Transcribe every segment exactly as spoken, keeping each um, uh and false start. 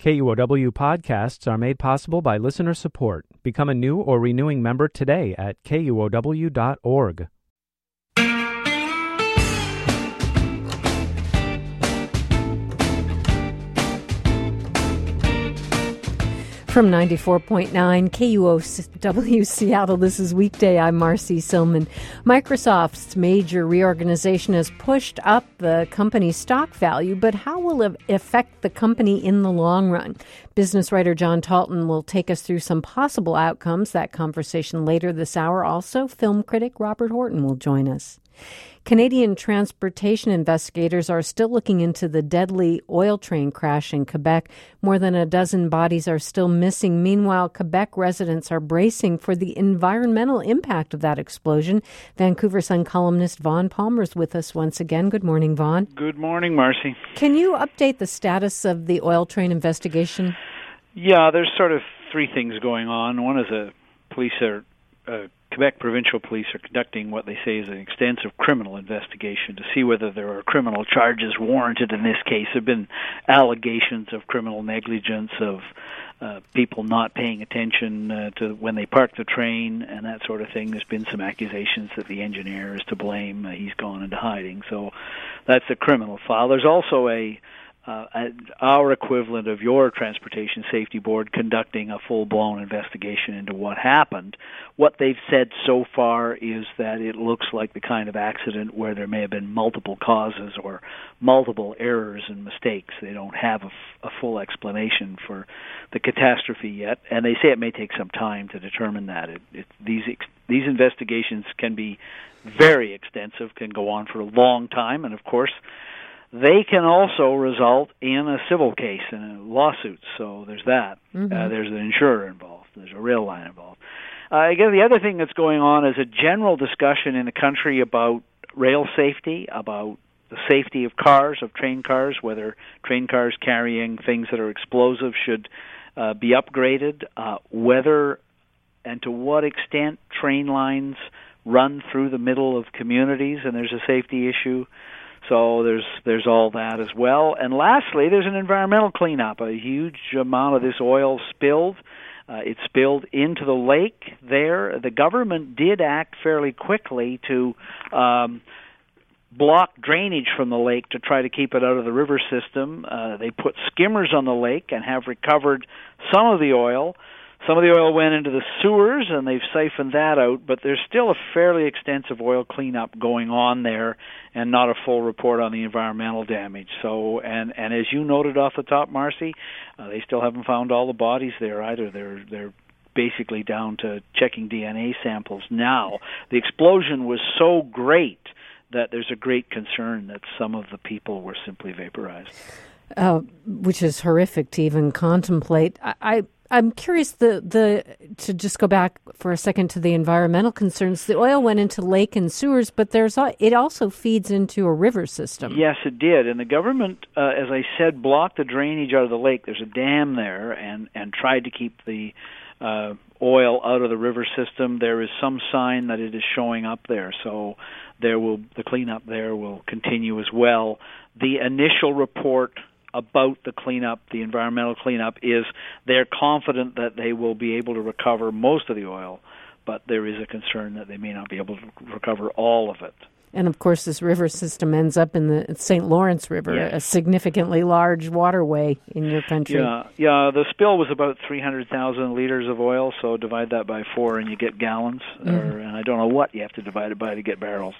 K U O W podcasts are made possible by listener support. Become a new or renewing member today at K U O W dot org. From ninety-four point nine K U O W Seattle, this is Weekday. I'm Marcy Silman. Microsoft's major reorganization has pushed up the company's stock value, but how will it affect the company in the long run? Business writer John Talton will take us through some possible outcomes. That conversation later this hour. Also, film critic Robert Horton will join us. Canadian transportation investigators are still looking into the deadly oil train crash in Quebec. More than a dozen bodies are still missing. Meanwhile, Quebec residents are bracing for the environmental impact of that explosion. Vancouver Sun columnist Vaughn Palmer is with us once again. Good morning, Vaughn. Good morning, Marcy. Can you update the status of the oil train investigation? Yeah, there's sort of three things going on. One is a police are uh, Quebec provincial police are conducting what they say is an extensive criminal investigation to see whether there are criminal charges warranted in this case. There have been allegations of criminal negligence, of uh, people not paying attention uh, to when they park the train and that sort of thing. There's been some accusations that the engineer is to blame. Uh, he's gone into hiding. So that's a criminal file. There's also a Uh, our equivalent of your Transportation Safety Board conducting a full-blown investigation into what happened. What they've said so far is that it looks like the kind of accident where there may have been multiple causes or multiple errors and mistakes. They don't have a, f- a full explanation for the catastrophe yet, and they say it may take some time to determine that. It, it, these ex- these investigations can be very extensive, can go on for a long time, and of course, they can also result in a civil case and a lawsuit. So there's that. Mm-hmm. Uh, there's an insurer involved. There's a rail line involved. Uh, again, the other thing that's going on is a general discussion in the country about rail safety, about the safety of cars, of train cars, whether train cars carrying things that are explosive should uh, be upgraded, uh, whether and to what extent train lines run through the middle of communities, and there's a safety issue. So there's there's all that as well. And lastly, there's an environmental cleanup. A huge amount of this oil spilled. Uh, it spilled into the lake there. The government did act fairly quickly to um, block drainage from the lake to try to keep it out of the river system. Uh, they put skimmers on the lake and have recovered some of the oil. Some of the oil went into the sewers, and they've siphoned that out, but there's still a fairly extensive oil cleanup going on there and not a full report on the environmental damage. So, and, and as you noted off the top, Marcy, uh, they still haven't found all the bodies there either. They're, they're basically down to checking D N A samples now. The explosion was so great that there's a great concern that some of the people were simply vaporized. Uh, which is horrific to even contemplate. I... I I'm curious, the, the to just go back for a second to the environmental concerns. The oil went into lake and sewers, but there's it also feeds into a river system. Yes, it did. And the government, uh, as I said, blocked the drainage out of the lake. There's a dam there, and, and tried to keep the uh, oil out of the river system. There is some sign that it is showing up there, so there will the cleanup there will continue as well. The initial report about the cleanup, the environmental cleanup, is they're confident that they will be able to recover most of the oil, but there is a concern that they may not be able to recover all of it. And, of course, this river system ends up in the Saint Lawrence River, yes. A significantly large waterway in your country. Yeah, yeah. The spill was about three hundred thousand liters of oil, so divide that by four and you get gallons. Mm-hmm. Or, and I don't know what you have to divide it by to get barrels.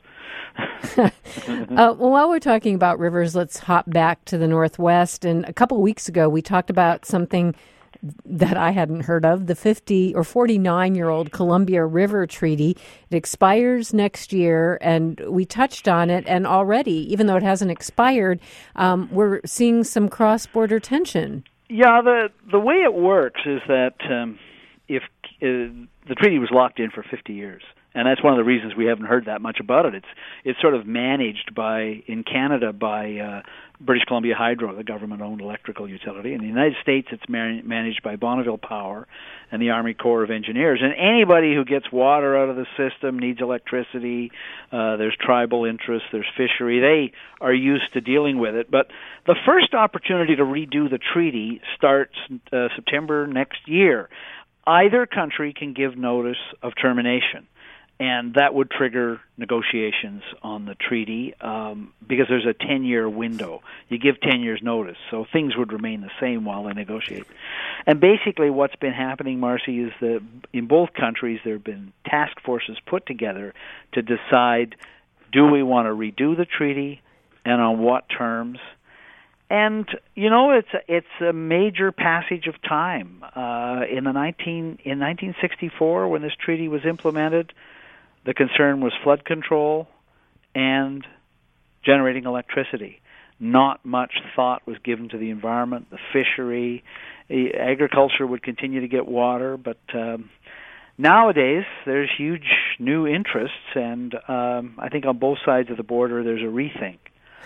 uh, well, while we're talking about rivers, let's hop back to the Northwest. And a couple of weeks ago, we talked about something that I hadn't heard of, the fifty or forty-nine-year-old Columbia River Treaty. It expires next year, and we touched on it, and already, even though it hasn't expired, um, we're seeing some cross-border tension. Yeah, the the way it works is that um, if uh, the treaty was locked in for fifty years, And that's one of the reasons we haven't heard that much about it. It's it's sort of managed by, in Canada, by uh, British Columbia Hydro, the government-owned electrical utility. In the United States, it's man- managed by Bonneville Power and the Army Corps of Engineers. And anybody who gets water out of the system needs electricity. Uh, there's tribal interests, there's fishery. They are used to dealing with it. But the first opportunity to redo the treaty starts uh, September next year. Either country can give notice of termination, and that would trigger negotiations on the treaty um, because there's a ten-year window. You give ten years notice, so things would remain the same while they negotiate. And basically what's been happening, Marcy, is that in both countries there have been task forces put together to decide, do we want to redo the treaty and on what terms? And you know, it's a, it's a major passage of time. Uh, in the nineteen in nineteen sixty-four, when this treaty was implemented, the concern was flood control and generating electricity. Not much thought was given to the environment, the fishery. Agriculture would continue to get water, but um, nowadays there's huge new interests, and um, I think on both sides of the border there's a rethink.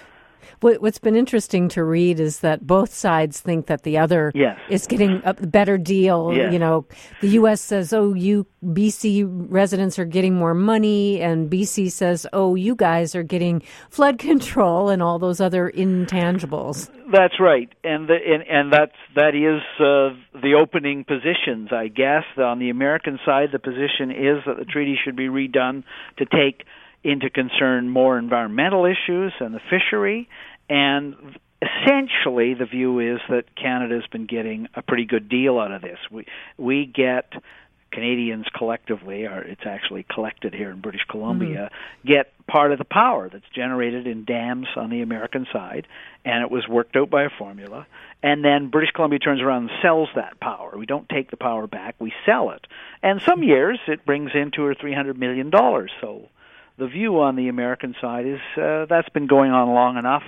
What's been interesting to read is that both sides think that the other yes. is getting a better deal. Yes. You know, the U S says, oh, you B C residents are getting more money, and B C says, oh, you guys are getting flood control and all those other intangibles. That's right, and the, and, and that's that is uh, the opening positions, I guess. On the American side, the position is that the treaty should be redone to take into concern more environmental issues and the fishery, and essentially the view is that Canada's been getting a pretty good deal out of this. We we get, Canadians collectively, or it's actually collected here in British Columbia, mm-hmm. get part of the power that's generated in dams on the American side, and it was worked out by a formula, and then British Columbia turns around and sells that power. We don't take the power back, we sell it. And some years it brings in two or three hundred million dollars, so the view on the American side is uh, that's been going on long enough.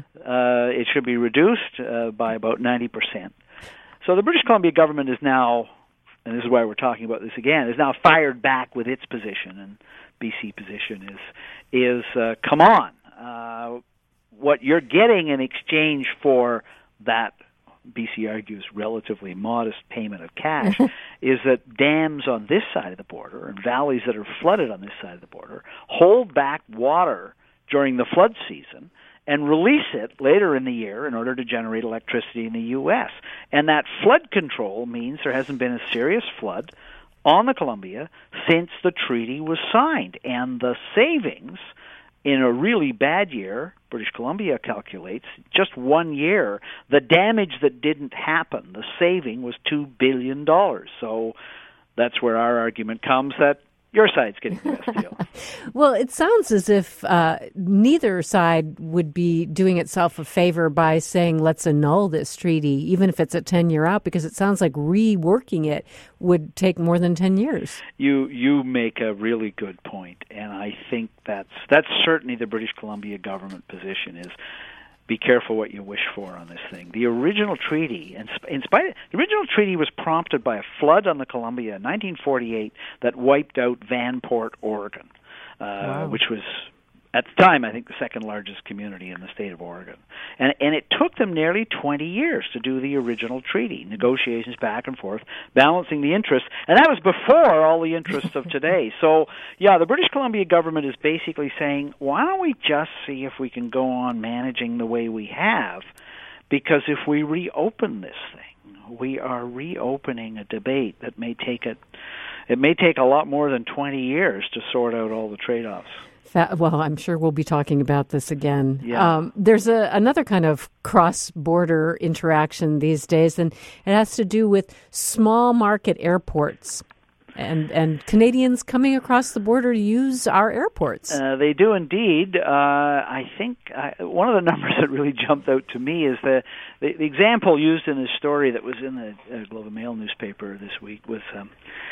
Uh, it should be reduced uh, by about ninety percent. So the British Columbia government is now, and this is why we're talking about this again, is now fired back with its position, and B C position is, is uh, come on. Uh, what you're getting in exchange for that, B C argues, relatively modest payment of cash is that dams on this side of the border and valleys that are flooded on this side of the border hold back water during the flood season and release it later in the year in order to generate electricity in the U S. And that flood control means there hasn't been a serious flood on the Columbia since the treaty was signed. And the savings in a really bad year, British Columbia calculates, just one year, the damage that didn't happen, the saving was two billion dollars. So that's where our argument comes that your side's getting the best deal. Well, it sounds as if uh, neither side would be doing itself a favor by saying, let's annul this treaty, even if it's a ten-year out, because it sounds like reworking it would take more than ten years. You you make a really good point, and I think that's that's certainly the British Columbia government position is, be careful what you wish for on this thing. The original treaty, in spite of, the original treaty was prompted by a flood on the Columbia in nineteen forty-eight that wiped out Vanport, Oregon, uh, wow. which was at the time, I think, the second largest community in the state of Oregon. And and it took them nearly twenty years to do the original treaty, negotiations back and forth, balancing the interests. And that was before all the interests of today. So, yeah, the British Columbia government is basically saying, why don't we just see if we can go on managing the way we have? Because if we reopen this thing, we are reopening a debate that may take it, it may take a lot more than twenty years to sort out all the trade-offs. Well, I'm sure we'll be talking about this again. Yeah. Um, there's a, another kind of cross-border interaction these days, and it has to do with small market airports and, and Canadians coming across the border to use our airports. Uh, they do indeed. Uh, I think uh, one of the numbers that really jumped out to me is that the, the example used in this story that was in the uh, Globe and Mail newspaper this week was um,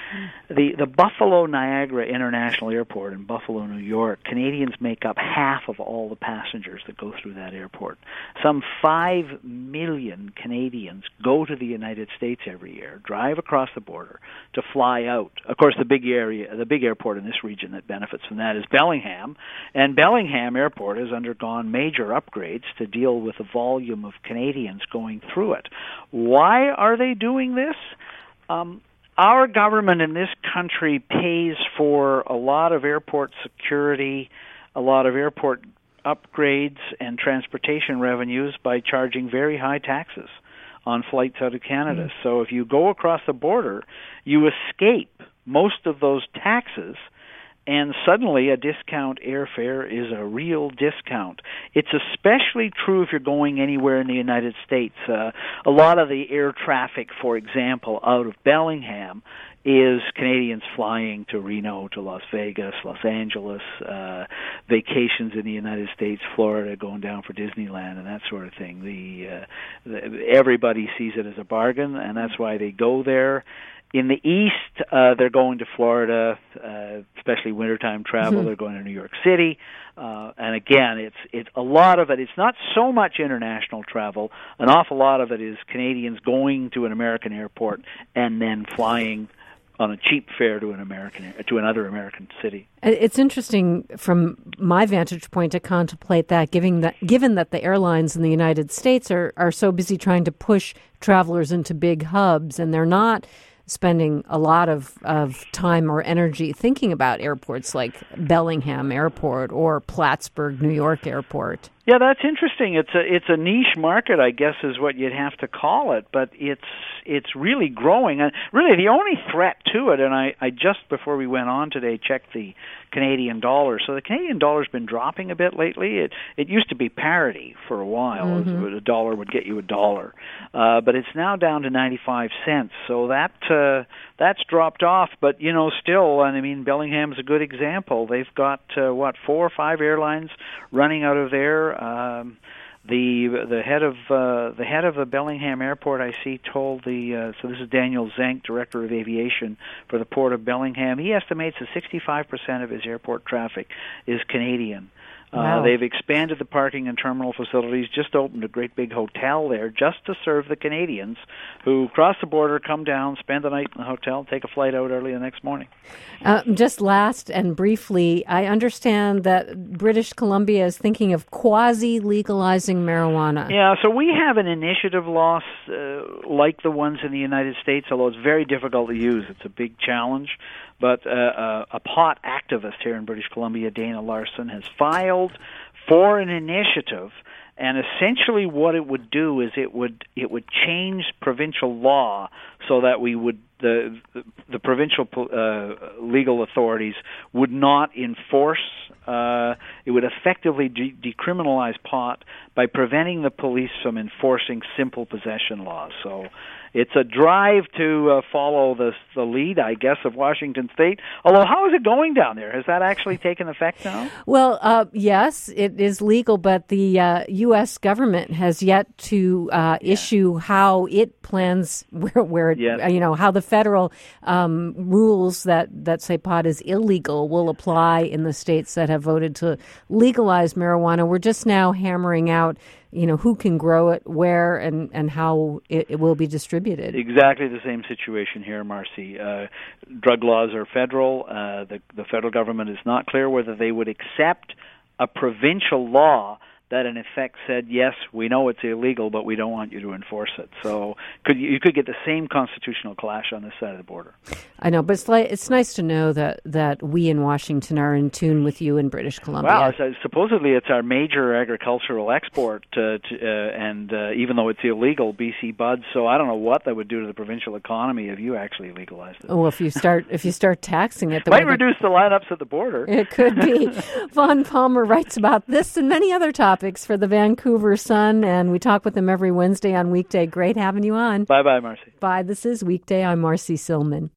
the the Buffalo Niagara International Airport in Buffalo, New York. Canadians make up half of all the passengers that go through that airport. Some five million Canadians go to the United States every year, drive across the border to fly out. Of course, the big area, the big airport in this region that benefits from that is Bellingham, and Bellingham Airport has undergone major upgrades to deal with the volume of Canadians going through it. Why are they doing this? Um, our government in this country pays for a lot of airport security, a lot of airport upgrades and transportation revenues by charging very high taxes on flights out of Canada. Mm-hmm. So if you go across the border, you escape most of those taxes, and suddenly a discount airfare is a real discount. It's especially true if you're going anywhere in the United States. Uh, a lot of the air traffic, for example, out of Bellingham is Canadians flying to Reno, to Las Vegas, Los Angeles, uh, vacations in the United States, Florida, going down for Disneyland and that sort of thing. The, uh, the everybody sees it as a bargain, and that's why they go there. In the east, uh, they're going to Florida, uh, especially wintertime travel. Mm-hmm. They're going to New York City, uh, and again, it's it's a lot of it. It's not so much international travel. An awful lot of it is Canadians going to an American airport and then flying on a cheap fare to an American to another American city. It's interesting from my vantage point to contemplate that, given that given that the airlines in the United States are are so busy trying to push travelers into big hubs, and they're not spending a lot of, of time or energy thinking about airports like Bellingham Airport or Plattsburgh, New York Airport. Yeah, that's interesting. It's a it's a niche market, I guess, is what you'd have to call it, but it's it's really growing. And really, the only threat to it, and I, I just before we went on today checked the Canadian dollar. So the Canadian dollar's been dropping a bit lately. It it used to be parity for a while. Mm-hmm. A dollar would get you a dollar, uh, but it's now down to ninety-five cents. So that uh, that's dropped off. But you know, still, and I mean, Bellingham's a good example. They've got uh, what four or five airlines running out of there. Um, the the head of uh, the head of the Bellingham Airport, I see, told the uh, so this is Daniel Zenk, Director of Aviation for the Port of Bellingham. He estimates that sixty-five percent of his airport traffic is Canadian. Wow. Uh, they've expanded the parking and terminal facilities, just opened a great big hotel there just to serve the Canadians who cross the border, come down, spend the night in the hotel, take a flight out early the next morning. Uh, just last and briefly, I understand that British Columbia is thinking of quasi-legalizing marijuana. Yeah, so we have an initiative law uh, like the ones in the United States, although it's very difficult to use. It's a big challenge. But uh, uh, a pot activist here in British Columbia, Dana Larson, has filed for an initiative, and essentially what it would do is it would it would change provincial law so that we would the the, the provincial uh, legal authorities would not enforce. Uh, it would effectively de- decriminalize pot by preventing the police from enforcing simple possession laws. So it's a drive to uh, follow the the lead, I guess, of Washington State. Although, how is it going down there? Has that actually taken effect now? Well, uh, yes, it is legal, but the uh, U S government has yet to uh, yeah. issue how it plans where, where it, yes. you know, how the federal um, rules that, that say pot is illegal will apply in the states that have voted to legalize marijuana. We're just now hammering out, you know, who can grow it, where, and, and how it, it will be distributed. Exactly the same situation here, Marcy. Uh, drug laws are federal. Uh, the, the federal government is not clear whether they would accept a provincial law that in effect said, yes, we know it's illegal, but we don't want you to enforce it. So could you could get the same constitutional clash on this side of the border. I know, but it's, like, it's nice to know that, that we in Washington are in tune with you in British Columbia. Well, it's, uh, supposedly it's our major agricultural export, uh, to, uh, and uh, even though it's illegal, B C buds, so I don't know what that would do to the provincial economy if you actually legalized it. Well, if you start if you start taxing it. The Might way reduce the lineups at the border. It could be. Vaughn Palmer writes about this and many other topics for the Vancouver Sun, and we talk with him every Wednesday on Weekday. Great having you on. Bye-bye, Marcy. Bye. This is Weekday. I'm Marcy Silman.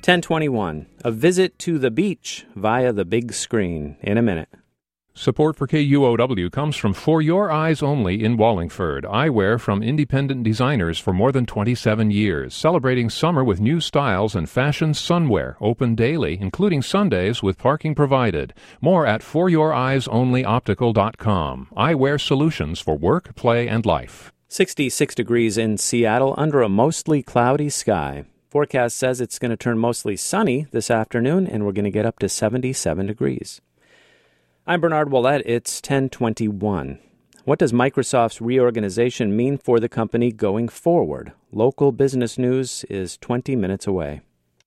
ten twenty-one, a visit to the beach via the big screen in a minute. Support for K U O W comes from For Your Eyes Only in Wallingford, eyewear from independent designers for more than twenty-seven years, celebrating summer with new styles and fashion sunwear, open daily, including Sundays with parking provided. More at for your eyes only optical dot com. Eyewear solutions for work, play, and life. sixty-six degrees in Seattle under a mostly cloudy sky. Forecast says it's going to turn mostly sunny this afternoon, and we're going to get up to seventy-seven degrees. I'm Bernard Ouellette. It's ten twenty-one. What does Microsoft's reorganization mean for the company going forward? Local business news is twenty minutes away.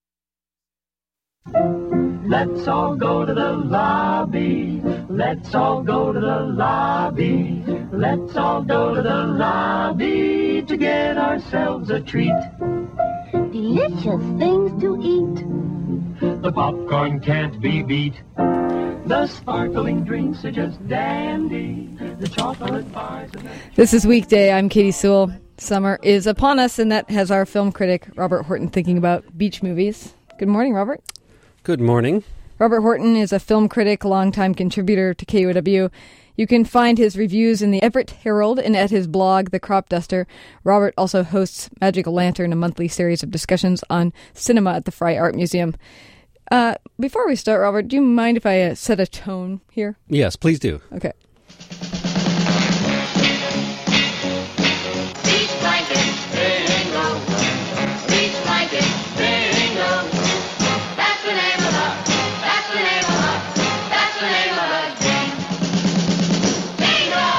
Let's all go to the lobby. Let's all go to the lobby. Let's all go to the lobby to get ourselves a treat. Delicious things to eat. The popcorn can't be beat. The sparkling drinks are just dandy. The chocolate bars. And the... This is Weekday. I'm Katie Sewell. Summer is upon us, and that has our film critic, Robert Horton, thinking about beach movies. Good morning, Robert. Good morning. Robert Horton is a film critic, longtime contributor to K U O W. You can find his reviews in the Everett Herald and at his blog, The Crop Duster. Robert also hosts Magical Lantern, a monthly series of discussions on cinema at the Frye Art Museum. Uh, before we start, Robert, do you mind if I uh, set a tone here? Yes, please do. Okay. Beach blanket, bingo. Beach blanket, bingo. That's the name of the, that's the name of the, that's the name of the game. Bingo!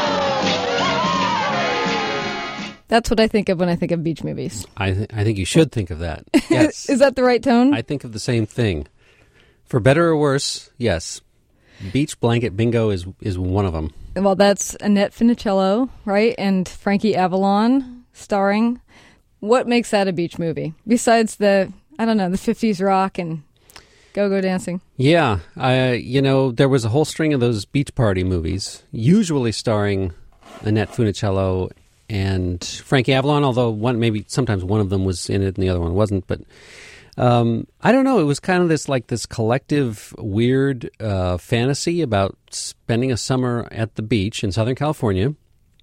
That's what I think of when I think of beach movies. I th- I think you should think of that. Yes. Is that the right tone? I think of the same thing. For better or worse, yes. Beach blanket bingo is is one of them. Well, that's Annette Funicello, right? And Frankie Avalon starring. What makes that a beach movie? Besides the, I don't know, the fifties rock and go-go dancing. Yeah. I, you know, there was a whole string of those beach party movies, usually starring Annette Funicello and Frankie Avalon, although one maybe sometimes one of them was in it and the other one wasn't. But um, I don't know. It was kind of this like this collective weird uh, fantasy about spending a summer at the beach in Southern California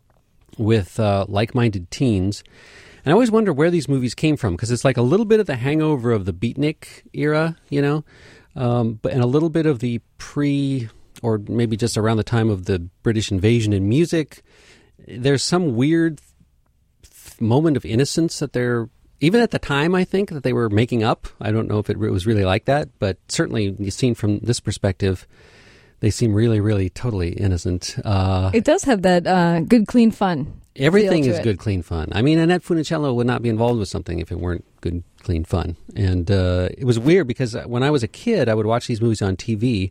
with uh, like-minded teens. And I always wonder where these movies came from, because it's like a little bit of the hangover of the beatnik era, you know, um, but and a little bit of the pre, or maybe just around the time of the British invasion in music. There's some weird th- moment of innocence that they're, even at the time, I think, that they were making up. I don't know if it re- was really like that, but certainly seen from this perspective, they seem really, really totally innocent. Uh, It does have that uh, good, clean fun. everything feel to is it. good, clean fun. I mean, Annette Funicello would not be involved with something if it weren't good, clean fun. And uh, it was weird because when I was a kid, I would watch these movies on T V.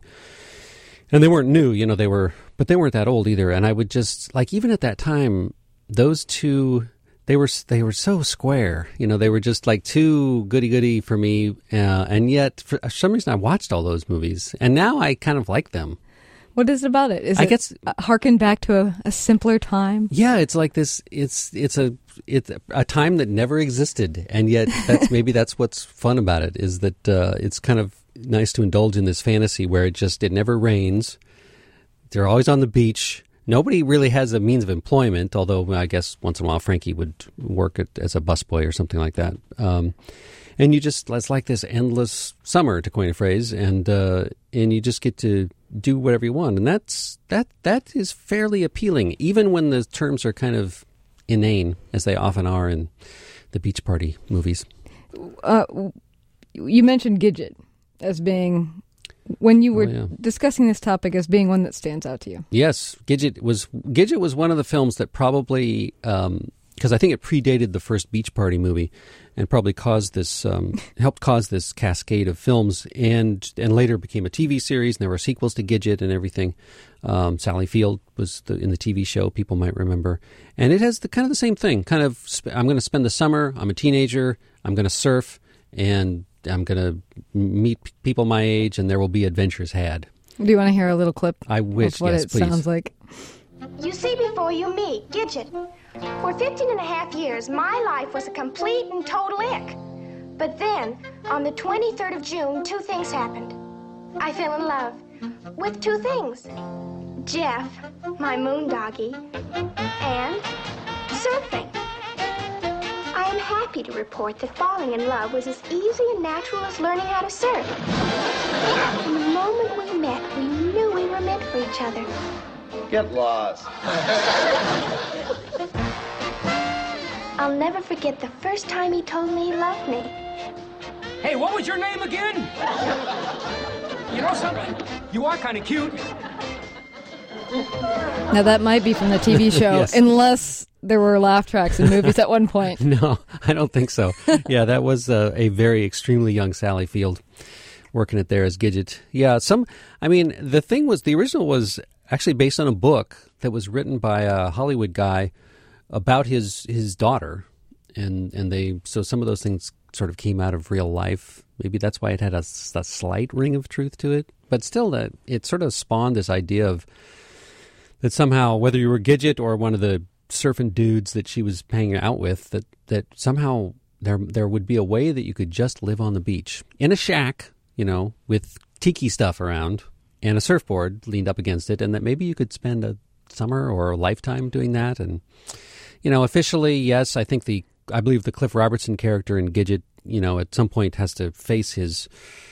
And they weren't new, you know, they were, but they weren't that old either. And I would just, like, even at that time, those two, they were they were so square. You know, they were just like too goody-goody for me. Uh, and yet, for some reason, I watched all those movies. And now I kind of like them. What is it about it? Is I it guess, uh, harken back to a, a simpler time? Yeah, it's like this, it's it's a it's a time that never existed. And yet, that's maybe that's what's fun about it, is that uh, it's kind of nice to indulge in this fantasy where it just, it never rains. They're always on the beach. Nobody really has a means of employment, although I guess once in a while Frankie would work at, as a busboy or something like that. Um, and you just, it's like this endless summer, to coin a phrase, and uh, and you just get to do whatever you want. And that's that that is fairly appealing, even when the terms are kind of inane, as they often are in the beach party movies. Uh, you mentioned Gidget as being, when you were Oh, yeah. discussing this topic, as being one that stands out to you. Yes, Gidget was Gidget was one of the films that probably, um, because I think it predated the first Beach Party movie, and probably caused this, um, helped cause this cascade of films, and and later became a T V series, and there were sequels to Gidget and everything. Um, Sally Field was the, in the T V show, people might remember, and it has the kind of the same thing. Kind of, sp- I'm going to spend the summer. I'm a teenager. I'm going to surf, and I'm going to meet p- people my age, and there will be adventures had. Do you want to hear a little clip? I wish, of what yes, it please. sounds like? You see before you meet Gidget. For fifteen and a half years, my life was a complete and total ick. But then, on the twenty-third of June, two things happened. I fell in love with two things. Jeff, my moondoggie, and surfing. I am happy to report that falling in love was as easy and natural as learning how to surf. From the moment we met, we knew we were meant for each other. Get lost. I'll never forget the first time he told me he loved me. Hey, what was your name again? You know something? You are kind of cute. Now, that might be from the T V show, Yes. unless there were laugh tracks in movies at one point. No, I don't think so. Yeah, that was uh, a very extremely young Sally Field working it there as Gidget. Yeah, some, I mean, the thing was, the original was actually based on a book that was written by a Hollywood guy about his his daughter. And, and they, so some of those things sort of came out of real life. Maybe that's why it had a, a slight ring of truth to it. But still, that it sort of spawned this idea of that somehow, whether you were Gidget or one of the surfing dudes that she was hanging out with, that, that somehow there there would be a way that you could just live on the beach in a shack, you know, with tiki stuff around and a surfboard leaned up against it, and that maybe you could spend a summer or a lifetime doing that. And, you know, officially, yes, I think the I believe the Cliff Robertson character in Gidget, you know, at some point has to face his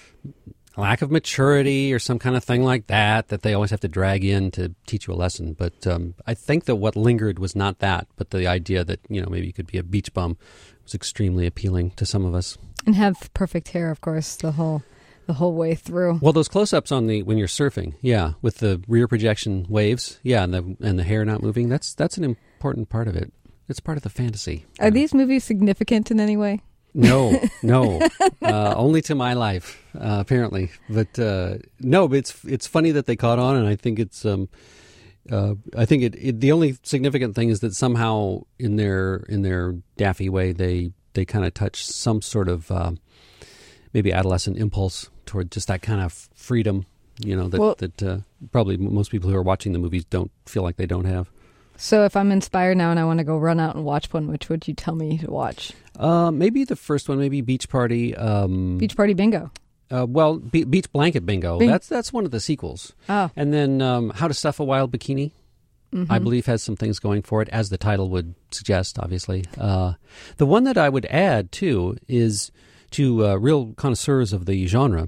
lack of maturity or some kind of thing like that, that they always have to drag in to teach you a lesson. But um, I think that what lingered was not that, but the idea that, you know, maybe you could be a beach bum was extremely appealing to some of us. And have perfect hair, of course, the whole the whole way through. Well, those close-ups on the when you're surfing, yeah, with the rear projection waves, yeah, and the and the hair not moving, that's that's an important part of it. It's part of the fantasy. Are these movies significant in any way? No, no, uh, only to my life, uh, apparently. But uh, no, but it's it's funny that they caught on, and I think it's um, uh, I think it, it the only significant thing is that somehow in their in their daffy way they they kind of touch some sort of uh, maybe adolescent impulse toward just that kind of freedom, you know, that Well- that uh, probably most people who are watching the movies don't feel like they don't have. So if I'm inspired now and I want to go run out and watch one, which would you tell me to watch? Uh, maybe the first one, maybe Beach Party. Um, Beach Party Bingo. Uh, well, Be- Beach Blanket Bingo. Bing- That's that's one of the sequels. Oh. And then um, How to Stuff a Wild Bikini, Mhm. I believe, has some things going for it, as the title would suggest, obviously. Uh, the one that I would add, too, is to uh, real connoisseurs of the genre,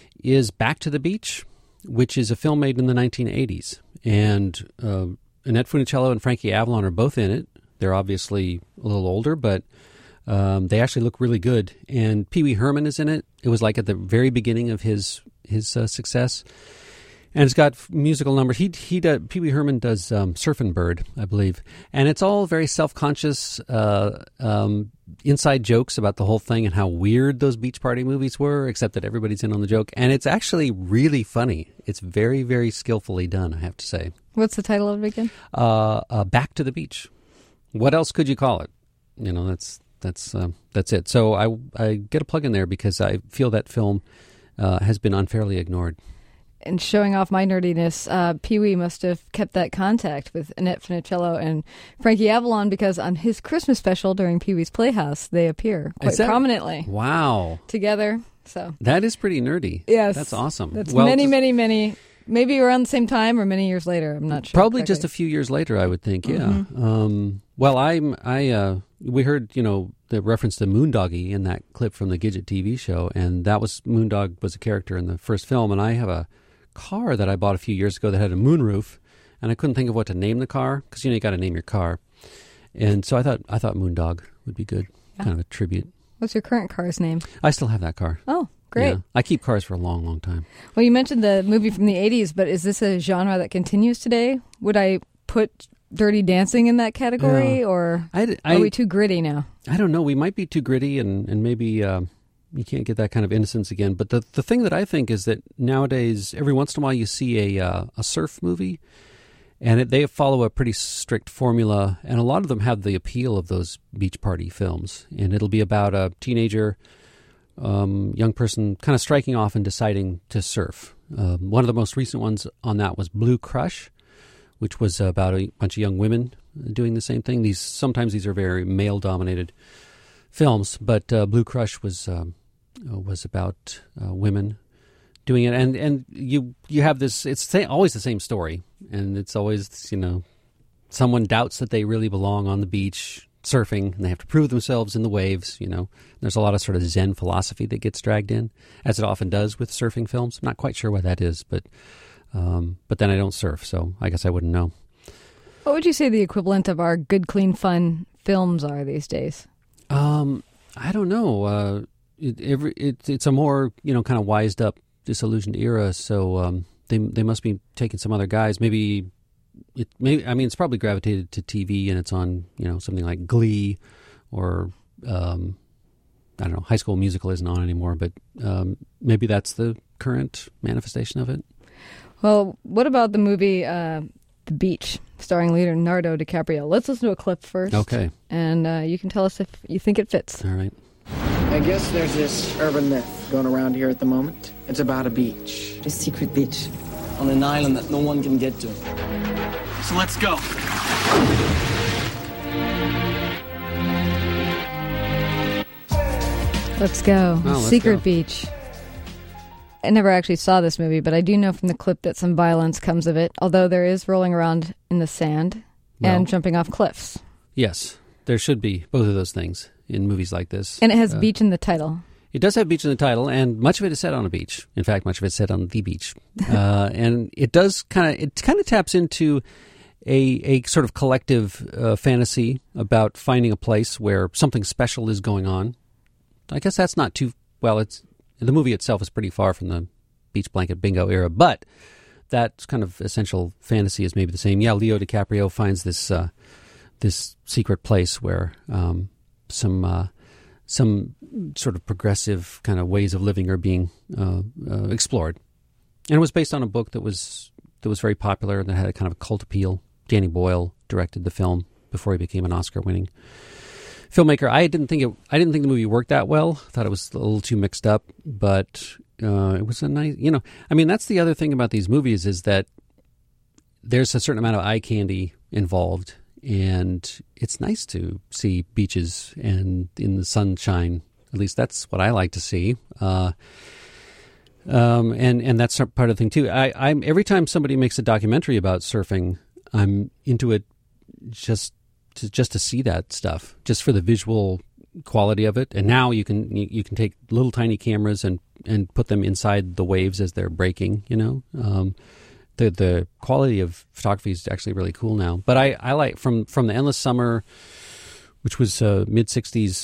is Back to the Beach, which is a film made in the nineteen eighties. And uh, Annette Funicello and Frankie Avalon are both in it. They're obviously a little older, but um, they actually look really good. And Pee Wee Herman is in it. It was like at the very beginning of his his uh, success. And it's got f- musical numbers. He he does, Pee Wee Herman does um, Surfin' Bird, I believe. And it's all very self-conscious uh, um, inside jokes about the whole thing and how weird those beach party movies were, except that everybody's in on the joke. And it's actually really funny. It's very, very skillfully done, I have to say. What's the title of it again? Uh, uh, Back to the Beach. What else could you call it? You know, that's that's uh, that's it. So I I get a plug in there because I feel that film uh, has been unfairly ignored. And showing off my nerdiness, uh, Pee Wee must have kept that contact with Annette Funicello and Frankie Avalon because on his Christmas special during Pee Wee's Playhouse, they appear quite Is that- prominently Wow, together. So that is pretty nerdy. yes, That's awesome. That's Well, many, just- many, many. Maybe around the same time or many years later. I'm not sure. Probably exactly. just a few years later, I would think. Yeah. Mhm. Um, well, I'm. I. Uh, we heard, you know, the reference to Moondoggie in that clip from the Gidget T V show, and that was Moondog was a character in the first film. And I have a car that I bought a few years ago that had a moonroof, and I couldn't think of what to name the car because you know you got to name your car. And so I thought I thought Moondog would be good, Yeah. kind of a tribute. What's your current car's name? I still have that car. Oh, great. Yeah. I keep cars for a long, long time. Well, you mentioned the movie from the eighties, but is this a genre that continues today? Would I put Dirty Dancing in that category, Yeah. or I, I, are we too gritty now? I don't know. We might be too gritty, and and maybe uh, you can't get that kind of innocence again. But the the thing that I think is that nowadays, every once in a while, you see a uh, a surf movie, and it, they follow a pretty strict formula, and a lot of them have the appeal of those beach party films. And it'll be about a teenager, um, young person, kind of striking off and deciding to surf. Um, one of the most recent ones on that was Blue Crush, which was about a bunch of young women doing the same thing. These sometimes these are very male-dominated films. But uh, Blue Crush was um, uh, was about uh, women doing it, and and you you have this. It's sa- always the same story, and it's always, you know, someone doubts that they really belong on the beach surfing, and they have to prove themselves in the waves. You know, there's a lot of sort of Zen philosophy that gets dragged in, as it often does with surfing films. I'm not quite sure why that is, but um, but then I don't surf, so I guess I wouldn't know. What would you say the equivalent of our good, clean, fun films are these days? Um, I don't know. Uh, it, every, it, it's a more, you know, kind of wised up, disillusioned era. So um, they they must be taking some other guys. Maybe it. Maybe I mean, it's probably gravitated to T V, and it's on, you know, something like Glee, or um, I don't know. High School Musical isn't on anymore, but um, maybe that's the current manifestation of it. Well, what about the movie uh, The Beach, starring Leonardo DiCaprio? Let's listen to a clip first. Okay. And uh, you can tell us if you think it fits. All right. I guess there's this urban myth going around here at the moment. It's about a beach. A secret beach on an island that no one can get to. So let's go. Let's go. Oh, let's Secret go. Beach. I never actually saw this movie, but I do know from the clip that some violence comes of it, although there is rolling around in the sand Well, and jumping off cliffs. Yes, there should be both of those things in movies like this. And it has Uh, beach in the title. It does have beach in the title, and much of it is set on a beach. In fact, much of it is set on the beach. Uh, and it does kind of, it kind of taps into a a sort of collective uh, fantasy about finding a place where something special is going on. I guess that's not too, well, it's, the movie itself is pretty far from the beach blanket bingo era, but that kind of essential fantasy is maybe the same. Yeah, Leo DiCaprio finds this uh, this secret place where um, some uh, some sort of progressive kind of ways of living are being uh, uh, explored, and it was based on a book that was that was very popular and that had a kind of a cult appeal. Danny Boyle directed the film before he became an Oscar-winning filmmaker. I didn't think it. I didn't think the movie worked that well. I thought it was a little too mixed up, but uh, it was a nice. You know, I mean, that's the other thing about these movies is that there's a certain amount of eye candy involved, and it's nice to see beaches and in the sunshine. At least that's what I like to see. Uh, um, and and that's part of the thing too. I, I'm every time somebody makes a documentary about surfing, I'm into it just. To, just to see that stuff, just for the visual quality of it. And now you can you, you can take little tiny cameras and, and put them inside the waves as they're breaking. You know, um, the the quality of photography is actually really cool now. But I, I like from from the Endless Summer, which was uh, mid sixties,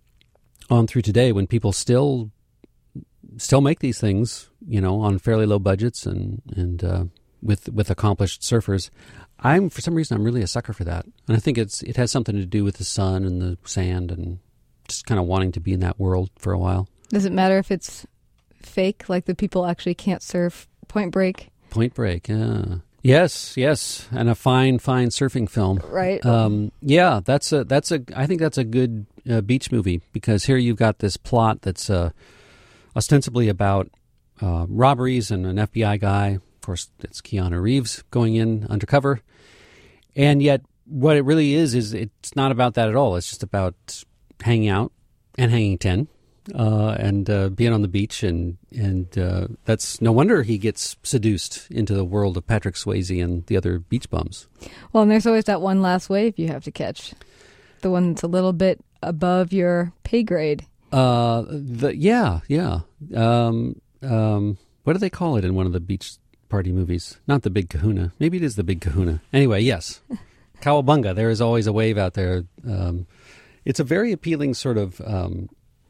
on through today, when people still still make these things, you know, on fairly low budgets and and uh, with with accomplished surfers. I'm for some reason I'm really a sucker for that, and I think it's it has something to do with the sun and the sand and just kind of wanting to be in that world for a while. Does it matter if it's fake, like the people actually can't surf Point Break? Point Break, yeah, yes, yes, and a fine, fine surfing film, right? Um, yeah, that's a that's a I think that's a good uh, beach movie, because here you've got this plot that's uh, ostensibly about uh, robberies and an F B I guy. Of course, it's Keanu Reeves going in undercover. And yet what it really is, is it's not about that at all. It's just about hanging out and hanging ten uh, and uh, being on the beach. And, and uh, that's no wonder he gets seduced into the world of Patrick Swayze and the other beach bums. Well, and there's always that one last wave you have to catch. The one that's a little bit above your pay grade. Uh, the, yeah, yeah. Um, um, what do they call it in one of the beach party movies? Not the Big Kahuna. Maybe it is the Big Kahuna. Anyway, yes. Cowabunga. There is always a wave out there. Um, it's a very appealing sort of um,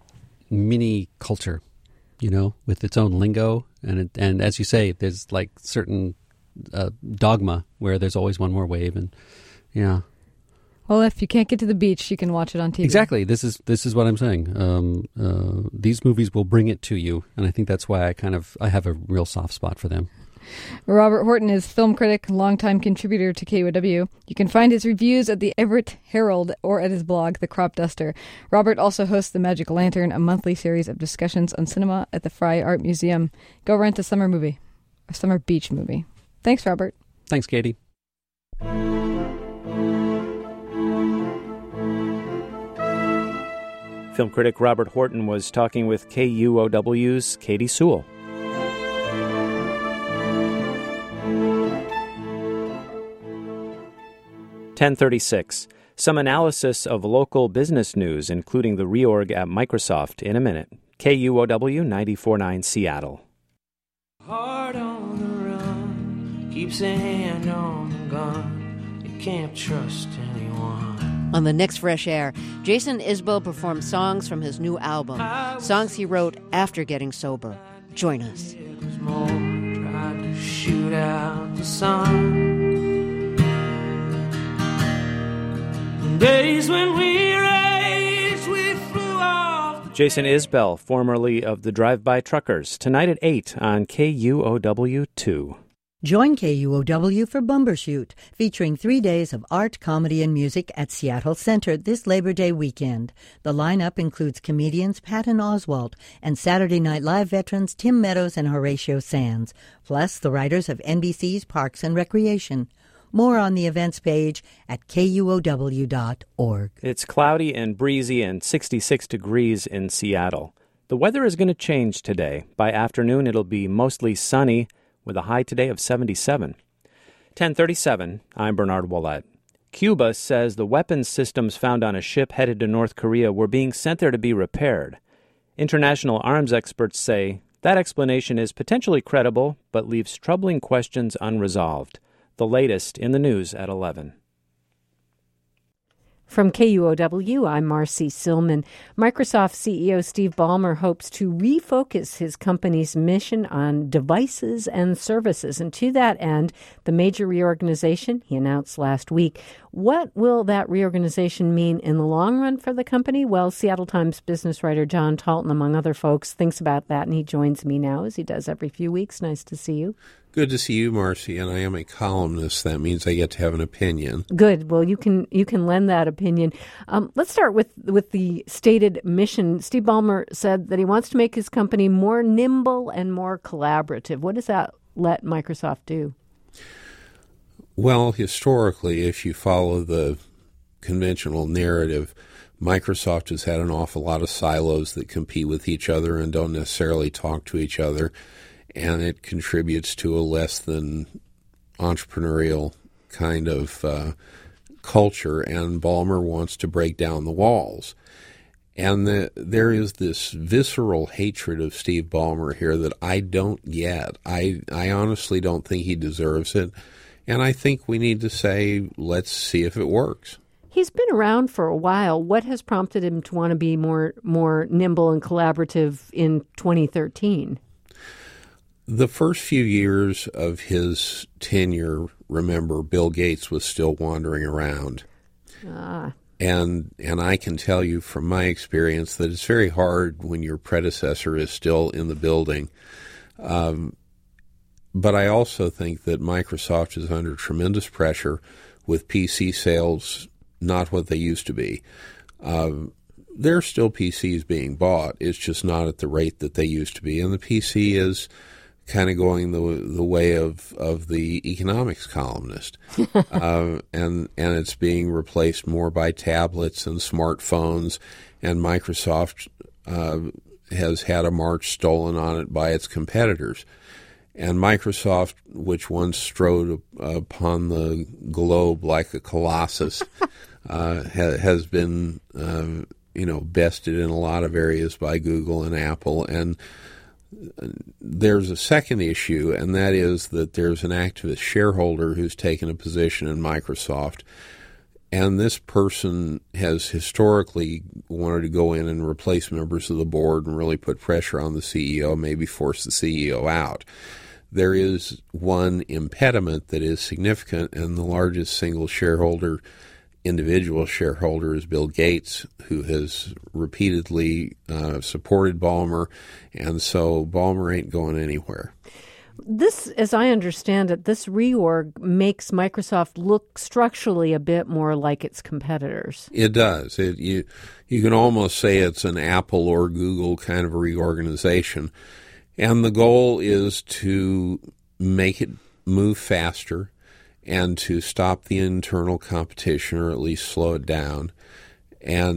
mini culture, you know, with its own lingo. And, it, and as you say, there's like certain uh, dogma where there's always one more wave. And yeah. Well, if you can't get to the beach, you can watch it on T V. Exactly. This is this is what I'm saying. Um, uh, these movies will bring it to you. And I think that's why I kind of I have a real soft spot for them. Robert Horton is film critic, longtime contributor to K U O W. You can find his reviews at the Everett Herald or at his blog, The Crop Duster. Robert also hosts The Magic Lantern, a monthly series of discussions on cinema at the Frye Art Museum. Go rent a summer movie, a summer beach movie. Thanks, Robert. Thanks, Katie. Film critic Robert Horton was talking with K U O W's Katie Sewell. ten thirty-six. Some analysis of local business news, including the reorg at Microsoft, in a minute. K U O W ninety-four point nine Seattle. Hard on the run, keeps a hand on the gun. You can't trust anyone. On the next Fresh Air, Jason Isbell performed songs from his new album, songs he wrote after getting sober. Join us. It was more, tried to shoot out the sun. Days when we raged, we flew off. Jason Isbell, formerly of the Drive-By Truckers, tonight at eight on K U O W two. Join K U O W for Bumbershoot, featuring three days of art, comedy, and music at Seattle Center this Labor Day weekend. The lineup includes comedians Patton Oswalt and Saturday Night Live veterans Tim Meadows and Horatio Sands, plus the writers of N B C's Parks and Recreation. More on the events page at K U O W dot org. It's cloudy and breezy and sixty-six degrees in Seattle. The weather is going to change today. By afternoon, it'll be mostly sunny with a high today of seventy-seven. ten thirty-seven, I'm Bernard Ouellette. Cuba says the weapons systems found on a ship headed to North Korea were being sent there to be repaired. International arms experts say that explanation is potentially credible but leaves troubling questions unresolved. The latest in the news at eleven. From K U O W, I'm Marcy Silman. Microsoft C E O Steve Ballmer hopes to refocus his company's mission on devices and services. And to that end, the major reorganization he announced last week. What will that reorganization mean in the long run for the company? Well, Seattle Times business writer John Talton, among other folks, thinks about that, and he joins me now, as he does every few weeks. Nice to see you. Good to see you, Marcy, and I am a columnist. That means I get to have an opinion. Good. Well, you can you can lend that opinion. Um, let's start with, with the stated mission. Steve Ballmer said that he wants to make his company more nimble and more collaborative. What does that let Microsoft do? Well, historically, if you follow the conventional narrative, Microsoft has had an awful lot of silos that compete with each other and don't necessarily talk to each other. And it contributes to a less than entrepreneurial kind of uh, culture, and Ballmer wants to break down the walls. And the, there is this visceral hatred of Steve Ballmer here that I don't get. I, I honestly don't think he deserves it, and I think we need to say, let's see if it works. He's been around for a while. What has prompted him to want to be more more nimble and collaborative in twenty thirteen? The first few years of his tenure, remember, Bill Gates was still wandering around. Ah. And and I can tell you from my experience that it's very hard when your predecessor is still in the building. Um, but I also think that Microsoft is under tremendous pressure with P C sales not what they used to be. Um, there are still P Cs being bought. It's just not at the rate that they used to be. And the P C is kind of going the the way of, of the economics columnist, uh, and and it's being replaced more by tablets and smartphones, and Microsoft uh, has had a march stolen on it by its competitors. And Microsoft, which once strode upon the globe like a colossus, uh, ha- has been uh, you know bested in a lot of areas by Google and Apple. And there's a second issue, and that is that there's an activist shareholder who's taken a position in Microsoft, and this person has historically wanted to go in and replace members of the board and really put pressure on the C E O, maybe force the C E O out. There is one impediment that is significant, and the largest single shareholder, individual shareholder, is Bill Gates, who has repeatedly uh, supported Ballmer, and so Ballmer ain't going anywhere. This, as I understand it, this reorg makes Microsoft look structurally a bit more like its competitors. It does. It, you, you can almost say it's an Apple or Google kind of reorganization. And the goal is to make it move faster and to stop the internal competition, or at least slow it down. And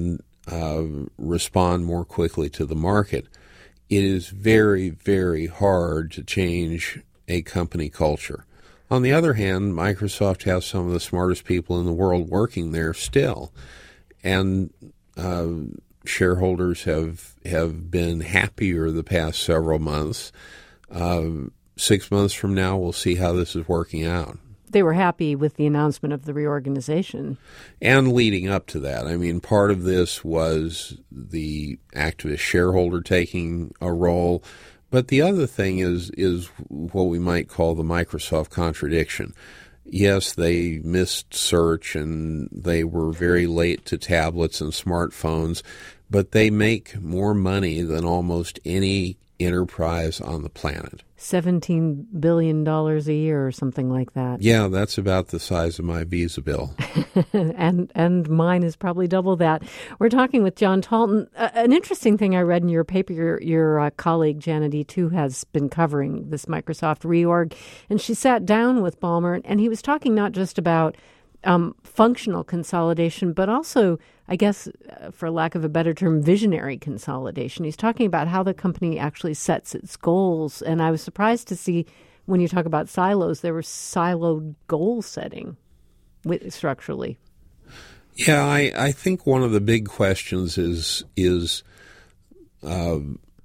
uh, respond more quickly to the market. It is very, very hard to change a company culture. On the other hand, Microsoft has some of the smartest people in the world working there still, and uh, shareholders have have been happier the past several months. Uh, six months from now, we'll see how this is working out. They were happy with the announcement of the reorganization. And leading up to that, I mean, part of this was the activist shareholder taking a role. But the other thing is is what we might call the Microsoft contradiction. Yes, they missed search and they were very late to tablets and smartphones, but they make more money than almost any enterprise on the planet. seventeen billion dollars a year or something like that. Yeah, that's about the size of my Visa bill. and and mine is probably double that. We're talking with John Talton. Uh, an interesting thing I read in your paper, your, your uh, colleague Janet E. too has been covering this Microsoft reorg, and she sat down with Ballmer, and he was talking not just about um, functional consolidation, but also, I guess, uh, for lack of a better term, visionary consolidation. He's talking about how the company actually sets its goals. And I was surprised to see when you talk about silos, there was siloed goal setting with, structurally. Yeah, I, I think one of the big questions is is uh,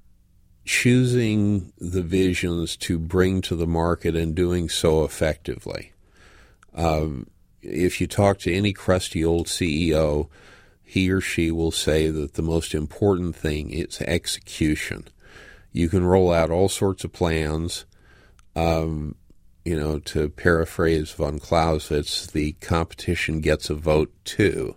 choosing the visions to bring to the market and doing so effectively. Uh, if you talk to any crusty old C E O, he or she will say that the most important thing is execution. You can roll out all sorts of plans. Um, you know, to paraphrase von Clausewitz, the competition gets a vote too.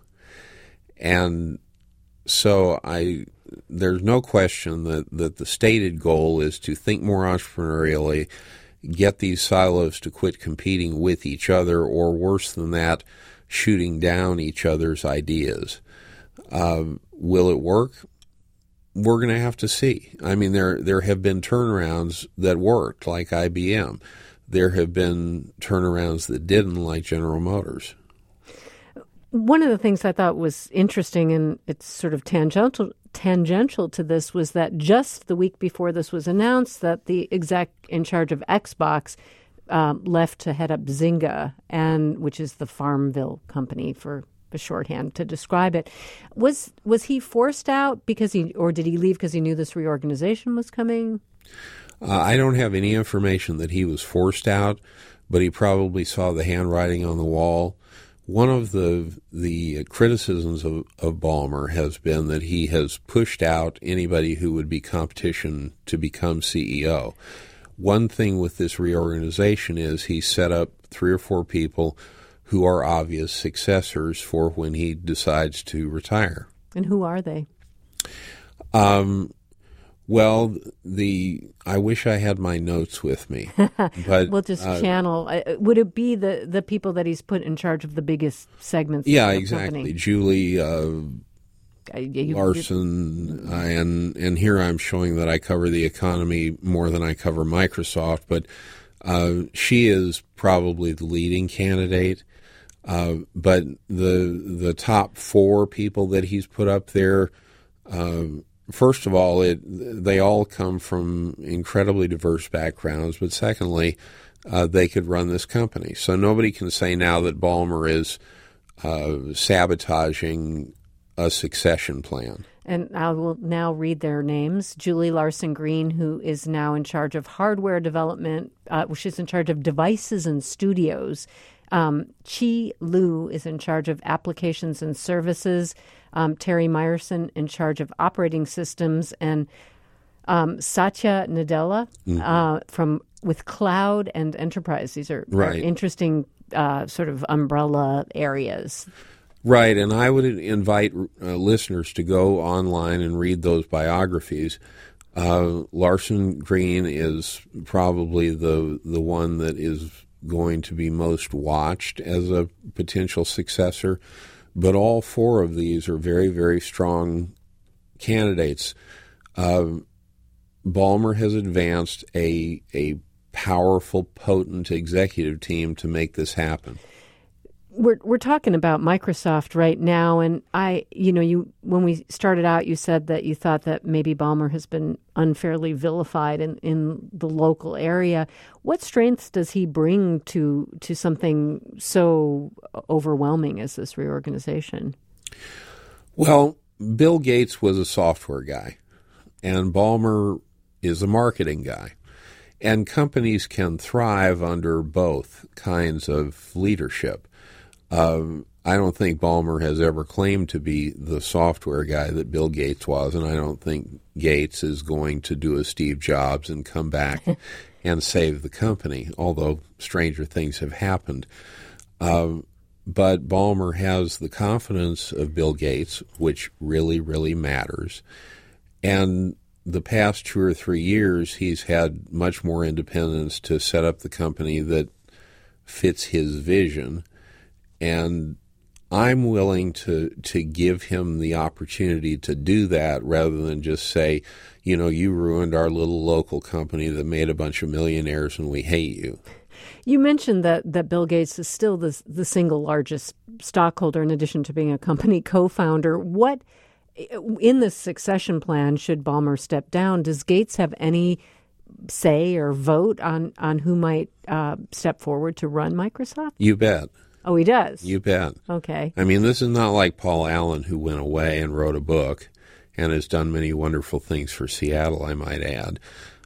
And so I, there's no question that, that the stated goal is to think more entrepreneurially, get these silos to quit competing with each other, or worse than that, shooting down each other's ideas. Uh, will it work? We're going to have to see. I mean, there there have been turnarounds that worked, like I B M. There have been turnarounds that didn't, like General Motors. One of the things I thought was interesting, and it's sort of tangential tangential to this, was that just the week before this was announced, that the exec in charge of Xbox um, left to head up Zynga, and which is the Farmville company for a shorthand to describe it. Was was he forced out because he, or did he leave because he knew this reorganization was coming? Uh, I don't have any information that he was forced out, but he probably saw the handwriting on the wall. One of the the criticisms of, of Ballmer has been that he has pushed out anybody who would be competition to become C E O. One thing with this reorganization is he set up three or four people who are obvious successors for when he decides to retire. And who are they? Um, well, the I wish I had my notes with me. But we'll just uh, channel. Would it be the, the people that he's put in charge of the biggest segments yeah, of the exactly. company? Julie uh, uh, you, Larson, uh, and and here I'm showing that I cover the economy more than I cover Microsoft, but uh, she is probably the leading candidate. Uh, but the the top four people that he's put up there, uh, first of all, it they all come from incredibly diverse backgrounds. But secondly, uh, they could run this company. So nobody can say now that Ballmer is uh, sabotaging a succession plan. And I will now read their names. Julie Larson Green, who is now in charge of hardware development. Uh, she's in charge of devices and studios. Um, Chi Liu is in charge of applications and services. Um, Terry Meyerson in charge of operating systems. And um, Satya Nadella mm-hmm. uh, from with cloud and enterprise. These are, right. are interesting uh, sort of umbrella areas. Right, and I would invite uh, listeners to go online and read those biographies. Uh, Larson Green is probably the the one that is going to be most watched as a potential successor, but all four of these are very, very strong candidates. Uh, Ballmer has advanced a a powerful, potent executive team to make this happen. We're we're talking about Microsoft right now, and I, you know, you when we started out, you said that you thought that maybe Ballmer has been unfairly vilified in, in the local area. What strengths does he bring to to something so overwhelming as this reorganization? Well, Bill Gates was a software guy, and Ballmer is a marketing guy. And companies can thrive under both kinds of leadership. Um, I don't think Ballmer has ever claimed to be the software guy that Bill Gates was, and I don't think Gates is going to do a Steve Jobs and come back and save the company, although stranger things have happened. Um, but Ballmer has the confidence of Bill Gates, which really, really matters. And the past two or three years, he's had much more independence to set up the company that fits his vision. And I'm willing to, to give him the opportunity to do that rather than just say, you know, you ruined our little local company that made a bunch of millionaires and we hate you. You mentioned that, that Bill Gates is still the, the single largest stockholder in addition to being a company co-founder. What, in the succession plan, should Ballmer step down, does Gates have any say or vote on, on who might uh, step forward to run Microsoft? You bet. Oh, he does? You bet. Okay. I mean, this is not like Paul Allen, who went away and wrote a book and has done many wonderful things for Seattle, I might add.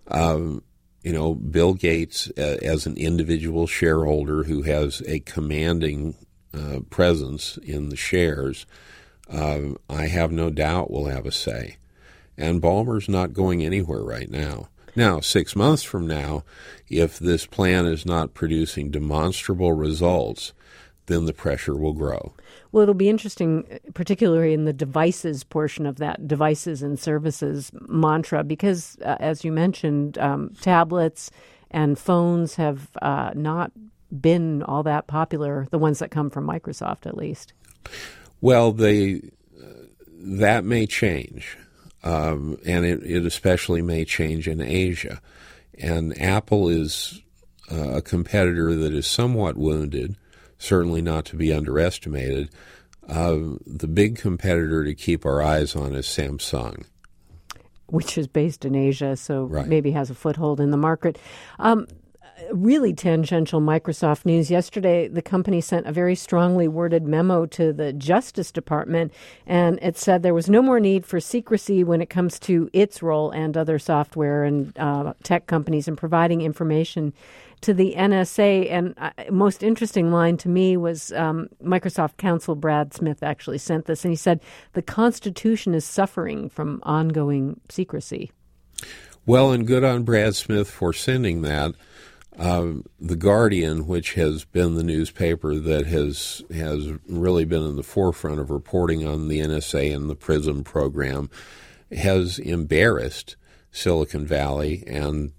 Um, you know, Bill Gates, uh, as an individual shareholder who has a commanding uh, presence in the shares, uh, I have no doubt will have a say. And Ballmer's not going anywhere right now. Now, six months from now, if this plan is not producing demonstrable results, then the pressure will grow. Well, it'll be interesting, particularly in the devices portion of that devices and services mantra, because, uh, as you mentioned, um, tablets and phones have uh, not been all that popular, the ones that come from Microsoft, at least. Well, they uh, that may change, um, and it, it especially may change in Asia. And Apple is uh, a competitor that is somewhat wounded, certainly not to be underestimated. Uh, the big competitor to keep our eyes on is Samsung, which is based in Asia, so right. maybe has a foothold in the market. Um, really tangential Microsoft news. Yesterday, the company sent a very strongly worded memo to the Justice Department, and it said there was no more need for secrecy when it comes to its role and other software and uh, tech companies in providing information to the N S A. And uh, most interesting line to me was um, Microsoft counsel Brad Smith actually sent this, and he said, the Constitution is suffering from ongoing secrecy. Well, and good on Brad Smith for sending that. Uh, the Guardian, which has been the newspaper that has has really been in the forefront of reporting on the N S A and the PRISM program, has embarrassed Silicon Valley and,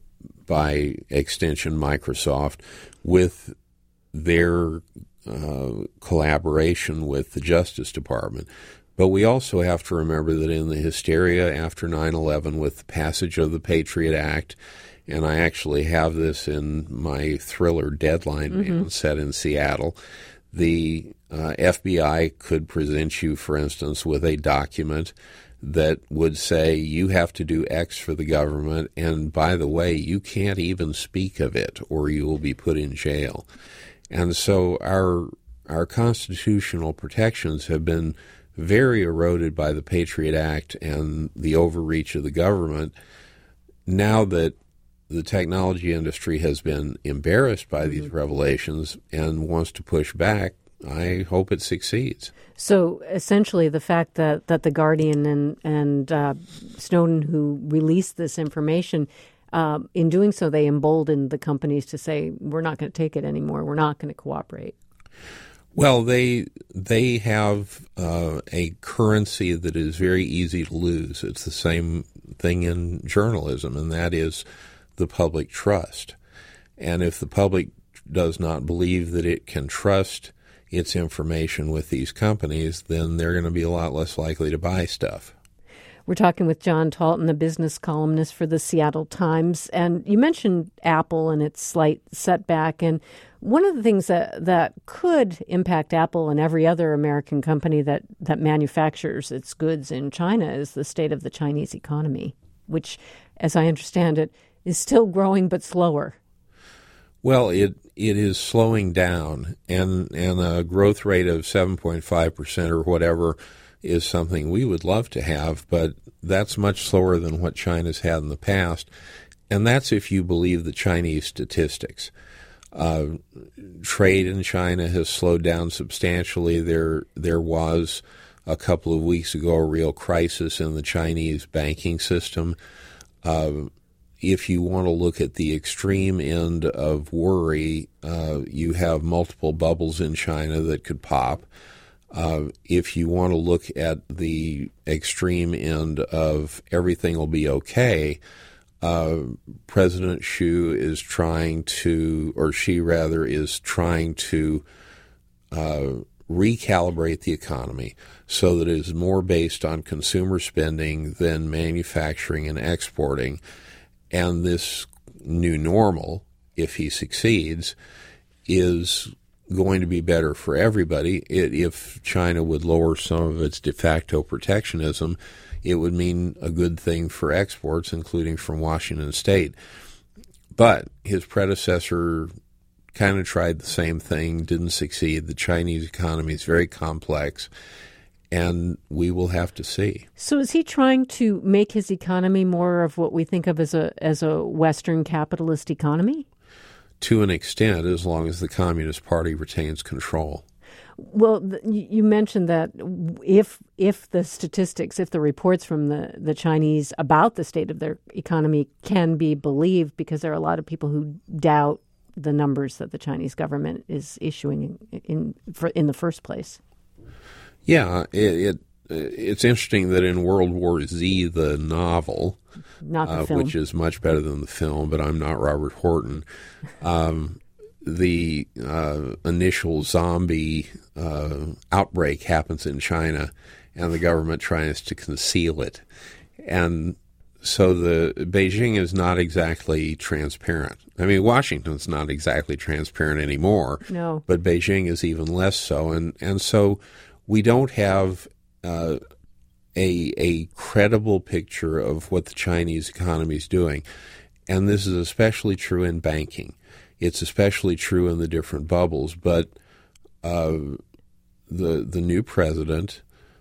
by extension, Microsoft, with their uh, collaboration with the Justice Department. But we also have to remember that in the hysteria after nine eleven, with the passage of the Patriot Act, and I actually have this in my thriller Deadline Mm-hmm. Man set in Seattle, the uh, F B I could present you, for instance, with a document that would say you have to do X for the government, and by the way, you can't even speak of it or you will be put in jail. And so our our constitutional protections have been very eroded by the Patriot Act and the overreach of the government. Now that the technology industry has been embarrassed by these revelations and wants to push back, I hope it succeeds. So essentially the fact that, that the Guardian and, and uh, Snowden, who released this information, uh, in doing so, they emboldened the companies to say, we're not going to take it anymore. We're not going to cooperate. Well, they they have uh, a currency that is very easy to lose. It's the same thing in journalism, and that is the public trust. And if the public does not believe that it can trust its information with these companies, then they're going to be a lot less likely to buy stuff. We're talking with John Talton, the business columnist for the Seattle Times. And you mentioned Apple and its slight setback. And One of the things that, that could impact Apple and every other American company that, that manufactures its goods in China is the state of the Chinese economy, which, as I understand it, is still growing but slower. Well, it it is slowing down, and, and a growth rate of seven point five percent or whatever is something we would love to have, but that's much slower than what China's had in the past, and that's if you believe the Chinese statistics. Uh, trade in China has slowed down substantially. There, there was a couple of weeks ago a real crisis in the Chinese banking system. Uh, if you want to look at the extreme end of worry, uh, you have multiple bubbles in China that could pop. Uh, if you want to look at the extreme end of everything will be okay, Uh, President Xi is trying to, or she rather, is trying to uh, recalibrate the economy so that it is more based on consumer spending than manufacturing and exporting. And this new normal, if he succeeds, is going to be better for everybody. It, if China would lower some of its de facto protectionism, it would mean a good thing for exports, including from Washington State. But his predecessor kind of tried the same thing, didn't succeed. The Chinese economy is very complex, and we will have to see. So is he trying to make his economy more of what we think of as a as a Western capitalist economy? To an extent, as long as the Communist Party retains control. Well, you mentioned that if if the statistics, if the reports from the, the Chinese about the state of their economy can be believed, because there are a lot of people who doubt the numbers that the Chinese government is issuing in in, for, in the first place. Yeah, it, it it's interesting that in World War Z, the novel, not the uh, film, which is much better than the film, but I'm not Robert Horton. Um, the uh, initial zombie uh, outbreak happens in China, and the government tries to conceal it. And so the Beijing is not exactly transparent. I mean, Washington's not exactly transparent anymore. No. But Beijing is even less so. And, and so we don't have uh, a, a credible picture of what the Chinese economy is doing. And this is especially true in banking. It's especially true in the different bubbles, but uh, the the new president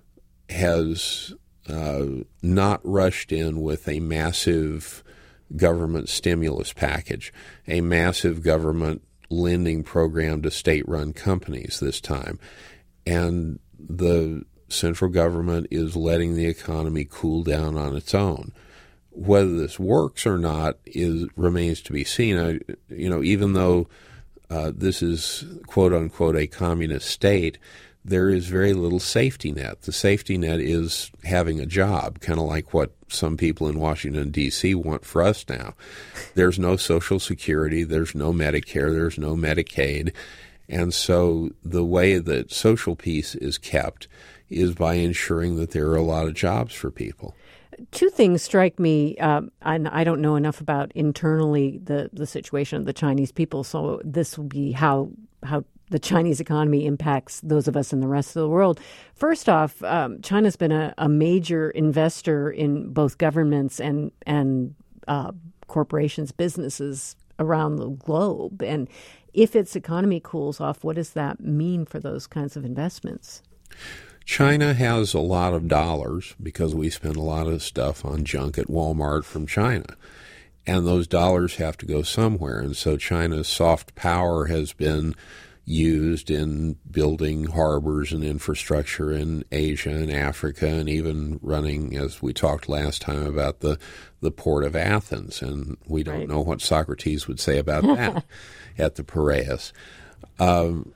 has uh, not rushed in with a massive government stimulus package, a massive government lending program to state-run companies this time. And the central government is letting the economy cool down on its own. Whether this works or not is remains to be seen. I, you know, even though uh, this is quote unquote a communist state, there is very little safety net. The safety net is having a job, kind of like what some people in Washington, D C want for us now. There's no Social Security, there's no Medicare, there's no Medicaid. And so the way that social peace is kept is by ensuring that there are a lot of jobs for people. Two things strike me, um, and I don't know enough about internally the, the situation of the Chinese people, so this will be how how the Chinese economy impacts those of us in the rest of the world. First off, um, China's been a, a major investor in both governments and, and uh, corporations, businesses around the globe. And if its economy cools off, what does that mean for those kinds of investments? China has a lot of dollars because we spend a lot of stuff on junk at Walmart from China. And those dollars have to go somewhere. And so China's soft power has been used in building harbors and infrastructure in Asia and Africa, and even running, as we talked last time, about the, the port of Athens. And we don't right. know what Socrates would say about that at the Piraeus. Um,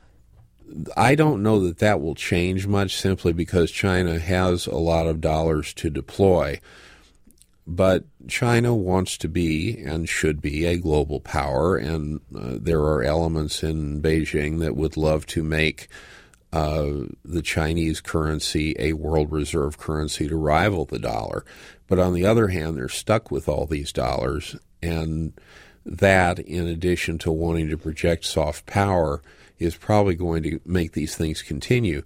I don't know that that will change much simply because China has a lot of dollars to deploy. But China wants to be and should be a global power, and uh, there are elements in Beijing that would love to make uh, the Chinese currency a world reserve currency to rival the dollar. But on the other hand, they're stuck with all these dollars, and that, in addition to wanting to project soft power, is probably going to make these things continue.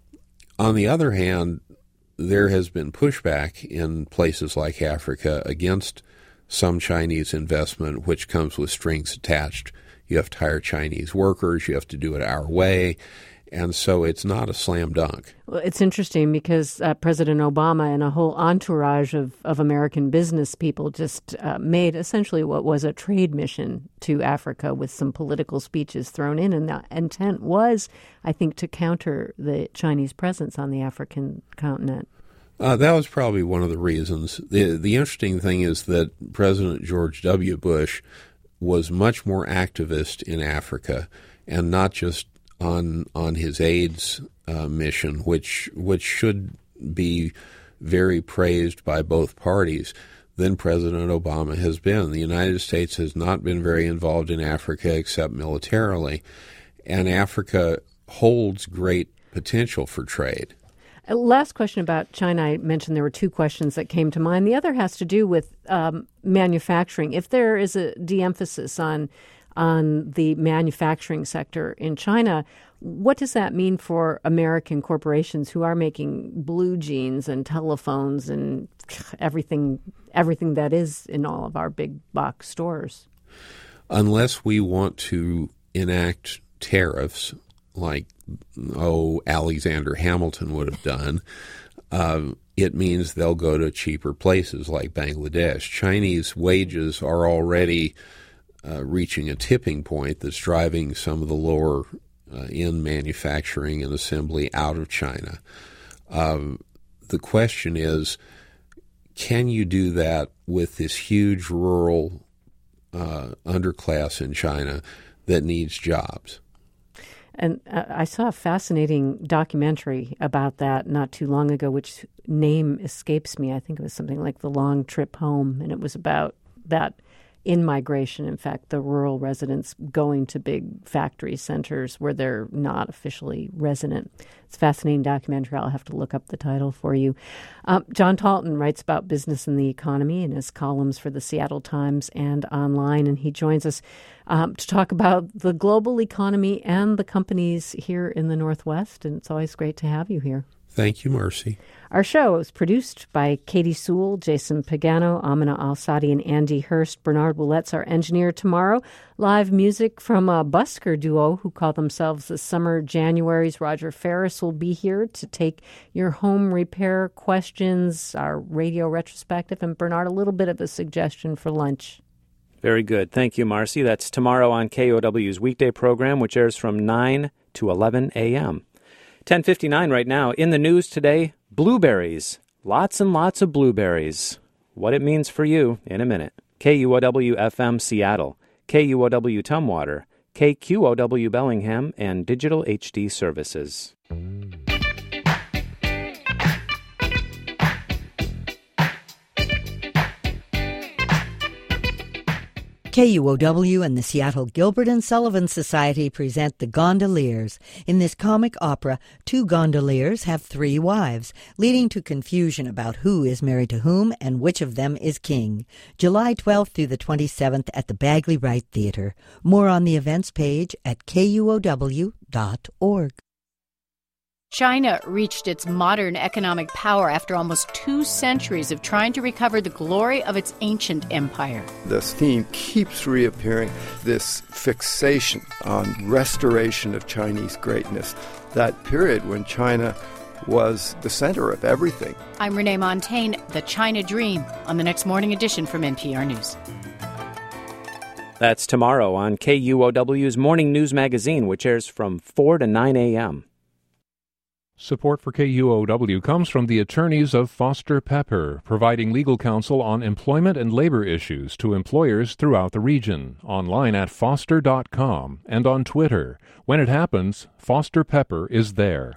On the other hand, there has been pushback in places like Africa against some Chinese investment, which comes with strings attached. You have to hire Chinese workers, you have to do it our way, and so it's not a slam dunk. Well, it's interesting because uh, President Obama and a whole entourage of, of American business people just uh, made essentially what was a trade mission to Africa with some political speeches thrown in. And the intent was, I think, to counter the Chinese presence on the African continent. Uh, that was probably one of the reasons. The, the interesting thing is that President George W. Bush was much more activist in Africa, and not just on on his AIDS uh, mission, which which should be very praised by both parties, than President Obama has been. The United States has not been very involved in Africa except militarily, and Africa holds great potential for trade. Last question about China. I mentioned there were two questions that came to mind. The other has to do with um, manufacturing. If there is a de-emphasis on on the manufacturing sector in China, what does that mean for American corporations who are making blue jeans and telephones and everything everything that is in all of our big box stores? Unless we want to enact tariffs like, oh, Alexander Hamilton would have done, uh, it means they'll go to cheaper places like Bangladesh. Chinese wages are already uh, reaching a tipping point that's driving some of the lower uh, end manufacturing and assembly out of China. Uh, the question is, can you do that with this huge rural uh, underclass in China that needs jobs? And uh, I saw a fascinating documentary about that not too long ago, which name escapes me. I think it was something like The Long Trip Home, and it was about that in-migration, in fact, the rural residents going to big factory centers where they're not officially resident. It's a fascinating documentary. I'll have to look up the title for you. Um, John Talton writes about business and the economy in his columns for the Seattle Times and online, and he joins us um, to talk about the global economy and the companies here in the Northwest, and it's always great to have you here. Thank you, Marcy. Our show is produced by Katie Sewell, Jason Pagano, Amina Al-Sadi, and Andy Hurst. Bernard Willette's our engineer tomorrow. Live music from a busker duo who call themselves the Summer Januaries. Roger Ferris will be here to take your home repair questions, our radio retrospective, and Bernard, a little bit of a suggestion for lunch. Very good. Thank you, Marcy. That's tomorrow on K O W's weekday program, which airs from nine to eleven a.m. ten fifty-nine right now. In the news today, blueberries. Lots and lots of blueberries. What it means for you in a minute. K U O W F M Seattle, K U O W Tumwater, K Q O W Bellingham, and Digital H D Services. K U O W and the Seattle Gilbert and Sullivan Society present The Gondoliers. In this comic opera, two gondoliers have three wives, leading to confusion about who is married to whom and which of them is king. July twelfth through the twenty-seventh at the Bagley Wright Theater. More on the events page at K U O W dot org. China reached its modern economic power after almost two centuries of trying to recover the glory of its ancient empire. This theme keeps reappearing, this fixation on restoration of Chinese greatness, that period when China was the center of everything. I'm Renee Montaigne, The China Dream, on the next morning edition from N P R News. That's tomorrow on K U O W's Morning News Magazine, which airs from four to nine a.m. Support for K U O W comes from the attorneys of Foster Pepper, providing legal counsel on employment and labor issues to employers throughout the region. Online at foster dot com and on Twitter. When it happens, Foster Pepper is there.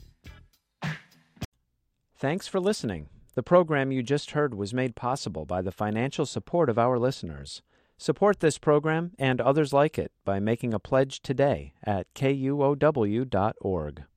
Thanks for listening. The program you just heard was made possible by the financial support of our listeners. Support this program and others like it by making a pledge today at K U O W dot org.